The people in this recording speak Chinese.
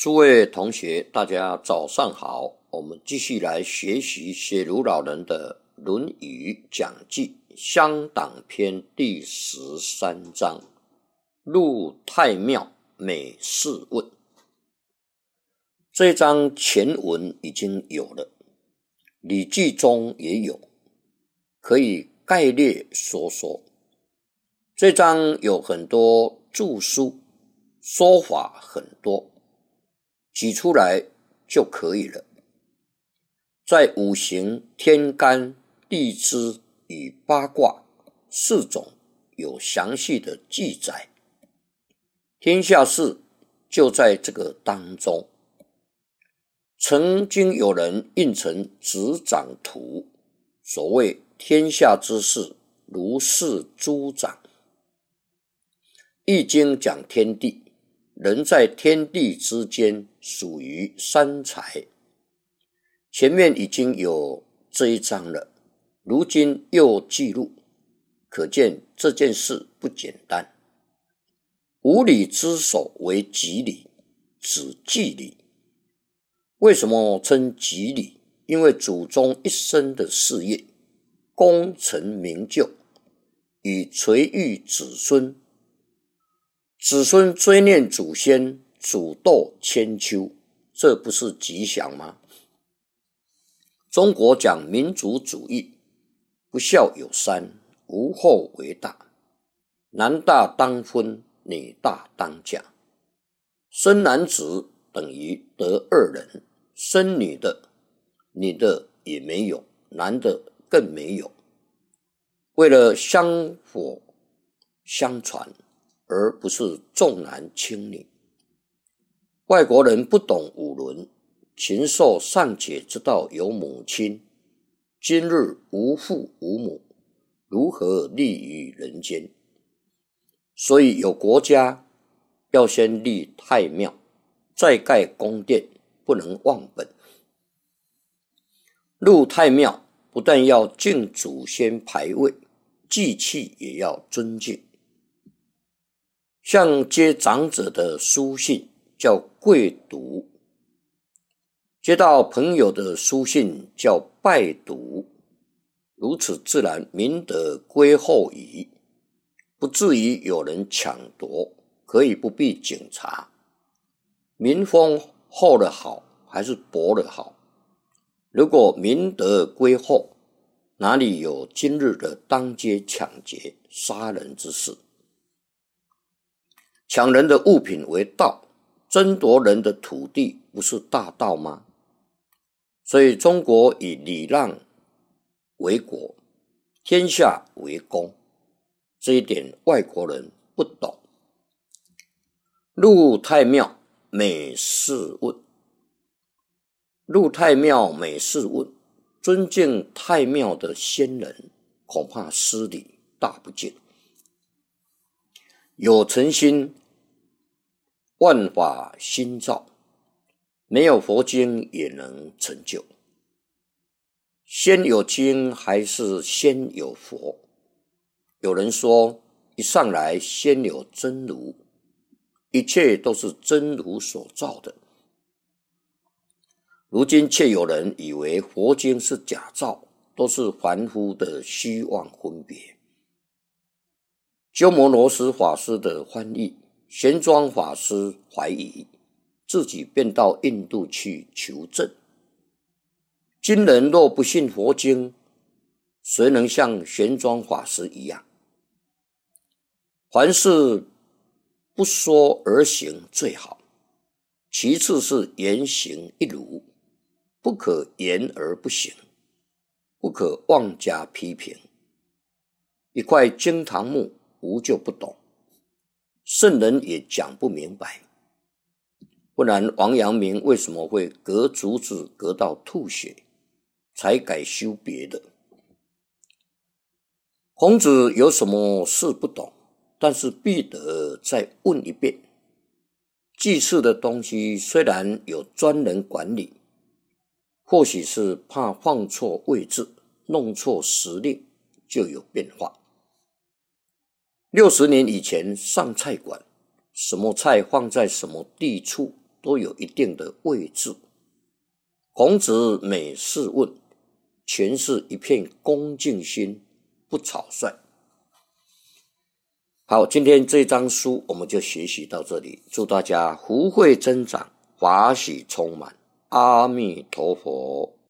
诸位同学，大家早上好。我们继续来学习写如老人的《论语讲记》乡党篇第13章。入太庙，每事问。这一章前文已经有了，《礼记》中也有，可以概略说说。这章有很多注疏，说法很多，举出来就可以了。在五行、天干、地支与八卦4种有详细的记载，天下事就在这个当中。曾经有人印成执掌图，所谓天下之事，如是诸掌。易经讲天地，人在天地之间，属于三才。前面已经有这一章了，如今又记录，可见这件事不简单。五礼之首为吉礼，指祭礼。为什么称吉礼？因为祖宗一生的事业，功成名就，以垂育子孙，子孙追念祖先，煮豆千秋，这不是吉祥吗？中国讲民族主义，不孝有三，无后为大，男大当婚，女大当嫁。生男子等于得2人，生女的，女的也没有，男的更没有。为了香火相传，而不是重男轻女。外国人不懂五伦，禽兽尚且知道有母亲，今日无父无母，如何立于人间？所以有国家要先立太庙，再盖宫殿，不能忘本。入太庙不但要敬祖先牌位，祭器也要尊敬。像接长者的书信叫跪读，接到朋友的书信叫拜读，如此自然民德归厚矣，不至于有人抢夺，可以不必警察。民风厚了好，还是薄了好？如果民德归厚，哪里有今日的当街抢劫、杀人之事？抢人的物品为盗，争夺人的土地不是大盗吗？所以中国以礼让为国，天下为公，这一点外国人不懂。入太庙，每事问。入太庙，每事问，尊敬太庙的先人，恐怕失礼，大不敬。有诚心，万法心造，没有佛经也能成就。先有经还是先有佛？有人说，一上来先有真如，一切都是真如所造的。如今却有人以为佛经是假造，都是凡夫的虚妄分别。鸠摩罗什法师的翻译，玄奘法师怀疑，自己便到印度去求证。今人若不信佛经，谁能像玄奘法师一样？凡事不说而行最好，其次是言行一如，不可言而不行，不可妄加批评。一块惊堂木，无就不懂，圣人也讲不明白。不然王阳明为什么会割竹子割到吐血，才改修别的？孔子有什么事不懂，但是必得再问一遍。祭祀的东西虽然有专人管理，或许是怕放错位置，弄错时令，就有变化。60年以前上菜馆，什么菜放在什么地处都有一定的位置。孔子每事问，全是一片恭敬心，不草率。好，今天这章书我们就学习到这里，祝大家福慧增长，法喜充满，阿弥陀佛。